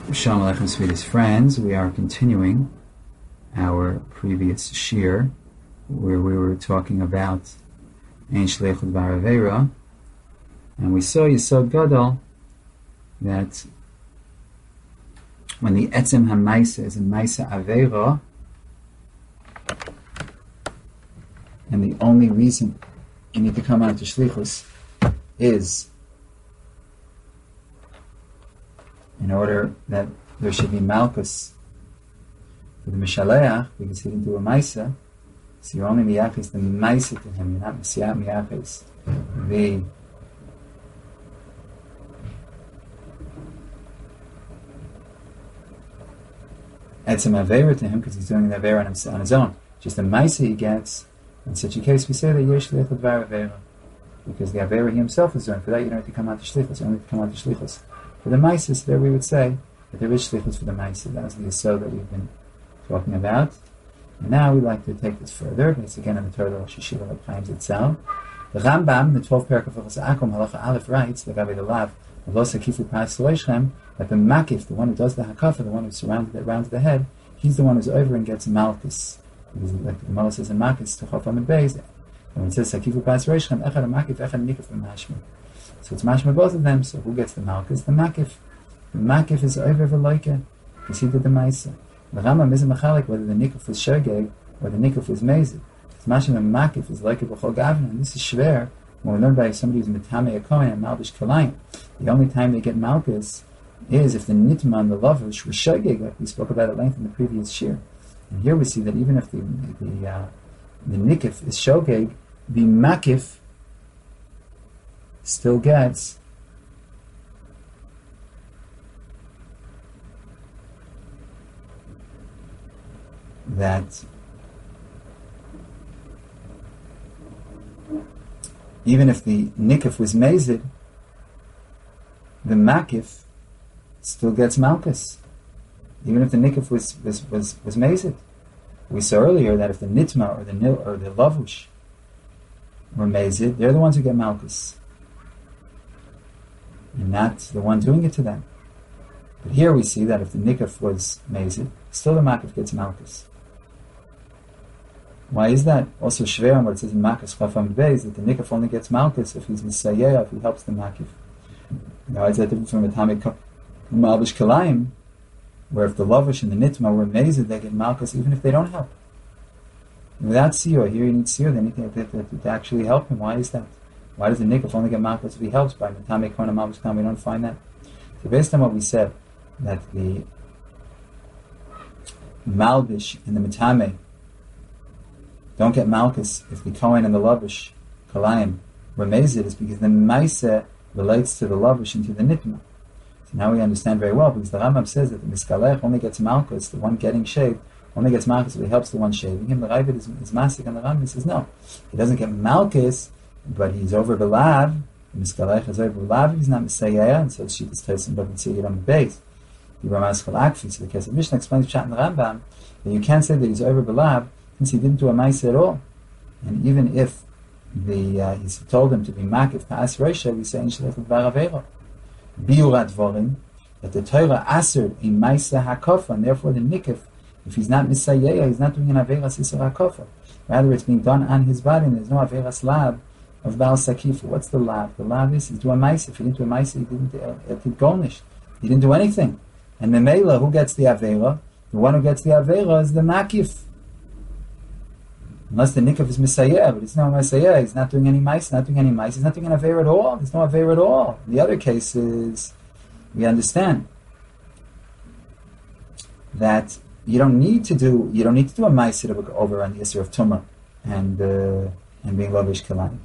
Shalom Aleichem, sweetest friends. We are continuing our previous shir, where we were talking about Ein Shleichut Bar Aveira, and we saw Yesod Gadol that when the Etzem HaMaisa is a Maisa Aveira, and the only reason you need to come out to Shlichus is in order that there should be Malkus for the Mishaleach, because he didn't do a Maisa, so you're only Miyachis the Maisa to him, you're not Messiah Miyachis the Etzem Aveira to him, because he's doing the Aveira on his own. Just the Maisa he gets. In such a case, we say that Yesh Shlichut Var Aveira, because the Aveira he himself is doing. For that, you don't have to come out to Shlichus, you only have to come out to Shlichus. For the Maisis, there we would say that there is Shlichus for the Maisis. That was the Yesod that we've been talking about. And now we'd like to take this further. It's again in the Torah of Shishila of Chaim itself. The Rambam, the 12th parak of Hilchos Akum, Halacha Aleph, writes, the Gabi the Lav, of Lo Sakifu Pas Loishem, that the Makif, the one who does the Hakafa, the one who surrounds the head, he's the one who's over and gets Malchus. Because like the Gemara says in Makis, to Chafam and Beis, and when it says Sakifu Pas Loishem, Echad Makif, Echad Nikif Mashma. So it's mashma both of them. So who gets the malchus? The makif. The makif is over v'loike, because he did the ma'isa. The Rambam isn't machalik whether the nikuf was shogeg or the nikuf was mezid. It's mashma the makif is like b'chol gavna, and this is shver when we learn by somebody who's mitame akohen and malbish kalayim. The only time they get malchus is if the nitman, the lavish, was shogeg, like we spoke about at length in the previous shir. And here we see that even if the nikuf is shogeg, the makif still gets that even if the nikif was mazid, the makif still gets malchus. Even if the nikif was mazid. We saw earlier that if the nitma or the lavush were mazid, they're the ones who get malchus. You're not the one doing it to them. But here we see that if the nikaf was mazid, still the makif gets malchus. Why is that? Also shver, what it says in Makas Chafam Beis, that the nikaf only gets malchus if he's misayeh, if he helps the makif. Now, is that different from a tamik malbish kalayim, where if the lavish and the nitma were mazid, they get malchus even if they don't help. And without siyur, here you need siyur, they need to actually help him. Why is that? Why does the nikaf only get malchus if he helps by Matame Kona Malchus Kalam? We don't find that. So based on what we said, that the Malbish and the Matame don't get malchus if the Kohen and the Lavish Kalayim were mazid, is because the Maisa relates to the Lavish and to the Nitma. So now we understand very well, because the Rambam says that the Miskalech only gets malchus, the one getting shaved, only gets malchus if he helps the one shaving him. The Ravid is masik, and the Rambam says no. He doesn't get malchus, but he's over belav. Miskalech is over belav. He's not misayeh, and so she is tosin doesn't see it on the base. The Ramas Chalakfi. So the case of Mishnah explains Pshat in the Rambam that you can't say that he's over belav since he didn't do a ma'aseh at all. And even if he's told him to be makif pa'as reisha, we say in Shleichut Var Aveira biurat dvorim that the Torah asered a ma'aseh hakofa, and therefore the nikif, if he's not misayeh, he's not doing an aveira sisur hakofa. Rather, it's being done on his body, and there's no Averas Lab of Baal Sakifu. What's the Lab? The Lab is he's doing Maisa. If he didn't do a Maisa, he didn't garnish. He didn't do anything. And the Mela, who gets the Avera? The one who gets the Avera is the Makif. Unless the Nikaf is Messiah, but it's not Messiah. He's not doing any Maisa, not doing any Maisa. He's not doing an Avera at all. There's no Avera at all. In the other cases, we understand that you don't need to do a ma'aser to go over on the Yisr of Tumah and being lavish kalayim.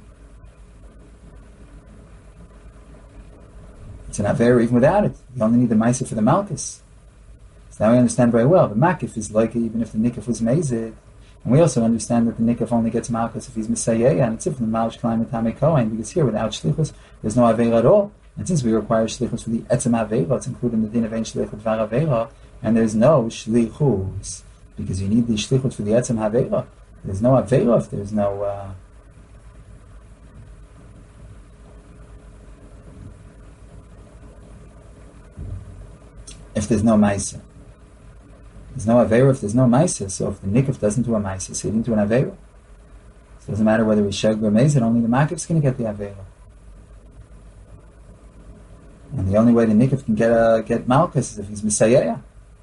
It's an aver even without it. You only need the ma'aser for the malchus. So now we understand very well. The makif is like even if the nikaf was mazid, and we also understand that the nikaf only gets malchus if he's misayeh, and it's if the malish kalayim and tamei kohen, because here without shlichus there's no aver at all. And since we require shlichus for the etzem avera, it's included in the din of ein shlichut var avera. And there's no shlichus, because you need the shlichut for the etzem havera. There's no avera if there's no if there's no Maisa. There's no Aveira if there's no Maisa. So if the Nikif doesn't do a Maisa, so he didn't do an Aveira. So it doesn't matter whether he's Sheg or Mezid, only the Makif's going to get the Aveira. And the only way the Nikif can get Malchus is if he's Messiah.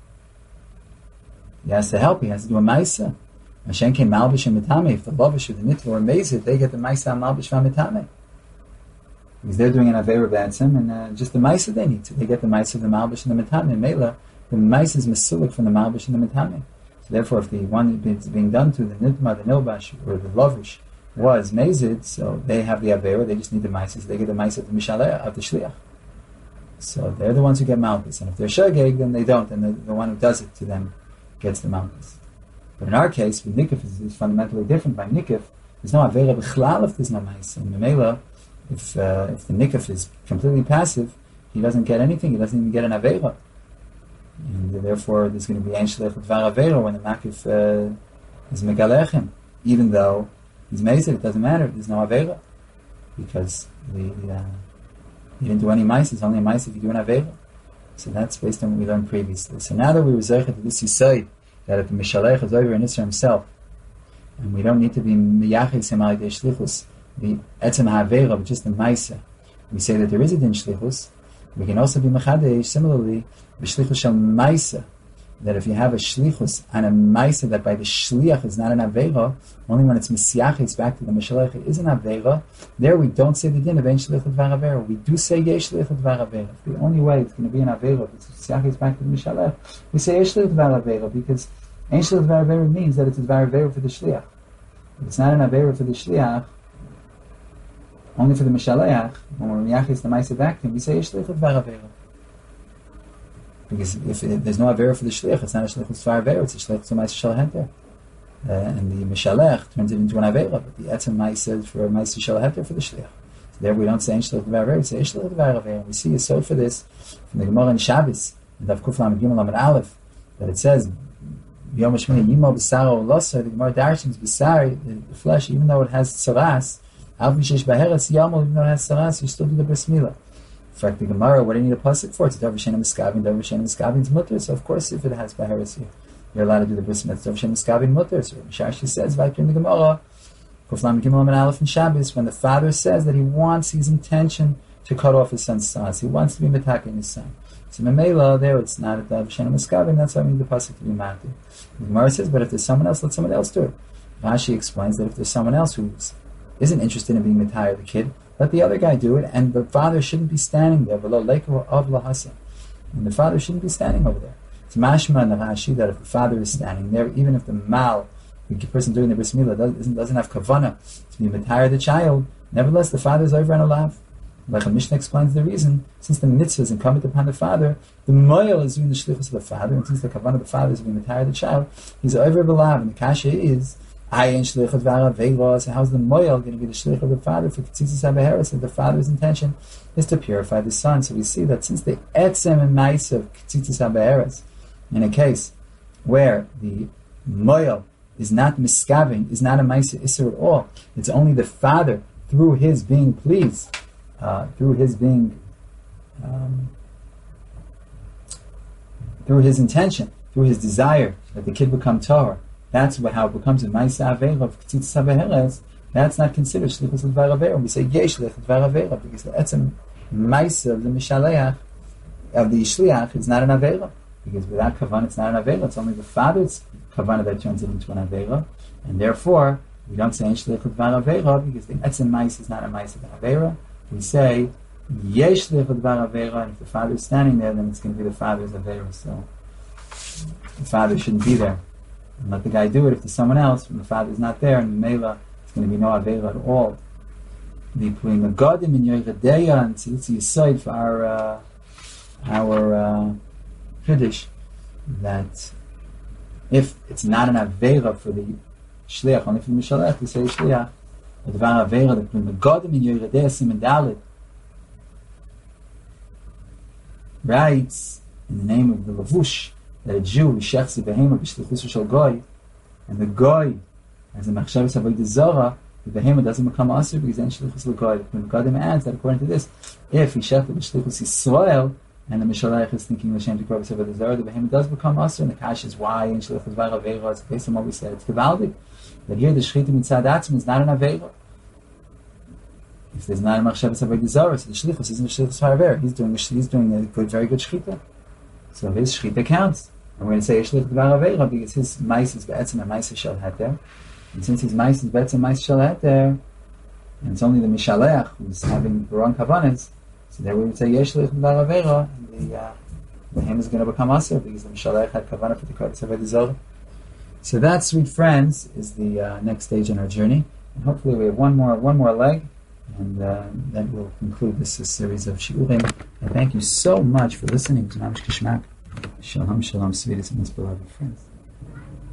He has to help, he has to do a Maisa. Hashem came Malbish and Mitame. If the Lavish or the Nitva or Mezid, they get the Maisa and Malbish and Mitame. Because they're doing an Aveira Batsim, and just the Maisa they need to. They get the Maisa of the Malbish and the Mitame. Mela, the Maisa is Masulik from the Malbish and the Mitame. So therefore, if the one that's being done to the Nitma, the Nilbash, or the Lavish was Mezid, so they have the Aveira, they just need the Maisa, so they get the Maisa of the Mishaleh, of the Shliach. So they're the ones who get Malchus. And if they're Shageg, then they don't, and the one who does it to them gets the Malchus. But in our case, with Nikif is fundamentally different. By Nikif, there's no Aveira B'chlal if there's no Maisa. And Memela, if the Nikif is completely passive, he doesn't get anything, he doesn't even get an Aveira. And therefore, there's going to be Ein Shlech Dvar Aveira when the Makif is Megalechem. Even though he's Mezid, it doesn't matter, there's no Aveira. Because he didn't do any Maisa, it's only a Maisa if you do an Aveira. So that's based on what we learned previously. So now that we were Zeicha to this Yisayid, that if the Mishalech is over in Isra himself, and we don't need to be Miyachis Him Al Yidei Shlichus, the Etzem HaAveira, but just the Maisa, we say that there is a Din Shlichus. We can also be Mechadesh, similarly, B'Shlichus Shal Maisa, that if you have a Shlichus and a Maisa that by the Shliach is not an Aveira, only when it's Mesiachis back to the Mishalech is an Aveira, there we don't say the Din of Ein Shlichut Dvar Aveira. We do say Yesh Shlichut Dvar Aveira. The only way it's going to be an Aveira, if it's Mesiachis back to the Mishalech, we say Yesh Shlichut Dvar Aveira, because Ein Shlichut Dvar Aveira means that it's a Dvar Aveira for the Shliach. If it's not an Aveira for the Shliach, only for the Mishalech, when we're Miyachis the Maisa back to him, we say Yesh Shlichut Dvar Aveira. Because if there's no Aveira for the Shliach, it's not a Shlichut Dvar Aveira, it's a Shlichut Maisa Shal Henter. And the Mishalech turns it into an Aveira, but the Etzem Maisa is for Maisa Shal Henter for the Shliach. So there we don't say Ein Shlichut Dvar Aveira, we say Shlichut Dvar Aveira. We see a sod for this from the Gemara in Shabbos, in Daf Kuf Lamed Gimel Lamed Aleph, that it says, Yom Hashmini Yimo B'Saro Losa, the Gemara Darshins B'Sari, the flesh, even though it has Tzaras, Av Mishesh Baheres Yamol, even though it has Tzaras, you still do the Bris Milah. In fact, the Gemara, what do you need a pasuk for? It's Davar Shenem Miskavin, Davar Shenem Miskavin's mutter. So of course, if it has Baheres, you're allowed to do the bris mitzvah. Davar Shenem Miskavin mutter. So Mishashi says, like in the Gemara, Kuflam Gimel and Aleph and Shabbos, when the father says that he wants his intention to cut off his son's sons, he wants to be metaking his son. So Memela, there it's not a Davar Shenem Miskavin. That's why we need the pasuk to be matir. The Gemara says, but if there's someone else, let someone else do it. Rashi explains that if there's someone else who isn't interested in being metayer the kid, let the other guy do it, and the father shouldn't be standing there. And the father shouldn't be standing over there. It's mashma and the Rashi that if the father is standing there, even if the person doing the bris milah doesn't have kavanah to be metayer the child, nevertheless the father is over and alive. Like the Mishnah explains the reason, since the mitzvah is incumbent upon the father, the moyel is doing the shlichus of the father, and since the kavanah of the father is to be metayer the child, he's over alive, and the kasha is, so how's the moyel going to be the shlich of the father for Ketzitzis HaBeheres if the father's intention is to purify the son? So we see that since the etzem and maisa of Ketzitzis HaBeheres, in a case where the moyel is not miskaving, is not a maisa isser at all, it's only the father through his being pleased, through his intention, through his desire that the kid become tahor. That's how it becomes a Maisa Aveira of Ketzitzis HaBeheres. That's not considered Shlichus Dvar Aveira. We say Yesh Shlichus Dvar Aveira because the Etzem Maisa of the Mishaleach, of the Shliach, is not an Aveira. Because without Kavanah, it's not an Aveira. It's only the father's Kavanah that turns it into an Aveira. And therefore, we don't say Shlichus Dvar Aveira because the Etzem Maisa is not a Maisa of Aveira. We say Yesh Shlichus Dvar Aveira, and if the father is standing there, then it's going to be the father's Aveira. So the father shouldn't be there. And let the guy do it if there's someone else, when the father's not there, and the Mela, it's going to be no Aveira at all. The Purim Megadim and Yoredeya, and Tzitzi Yisayid for our Kiddush, that if it's not an Aveira for the Shliach, only for the Mishalech, we say Shliach, the Dvar Aveira, the Purim Megadim and Yoredeya Simen Dalet, writes in the name of the Lavush, that a Jew is shechsi behema b'shlichus shel goy, and the goy has a machshavas avodah zara, the behema doesn't become asur because then shlichus l'goy. When Gadim adds that according to this, if he shechti b'shlichus Yisrael, and the Mishalech is thinking L'Shem to Korban Avodah Zarah, the behemoth does become Asr, and the Kash is why in Shlichus Dvar Aveira, it's based on what we said, it's Gevaldik. But here the Shechita Mitzad Atzim is not an Aveira. If there's not a Machshavas Avodah Zarah, so the Shlichus isn't a Shlichus Haraver. He's doing a good, very good Shechita. So his Shechita counts. And we're going to say Shlichus Dvar Aveira because his mice is Be'etzim and mice shall heter. And since his mice is Be'etzim mice shall heter, and it's only the Mishalech who's having the wrong Kavanas, so there we would say Shlichus Dvar Aveira, and the hymn is going to become Asr because the Mishalech had Kavanah for the Kodesh Avodah Zarah. So that, sweet friends, is the next stage in our journey. And hopefully we have one more leg, and then we'll conclude this series of Shiurim. And thank you so much for listening to Mamish Kishmak. Shalom, shalom, sweetest and most beloved friends.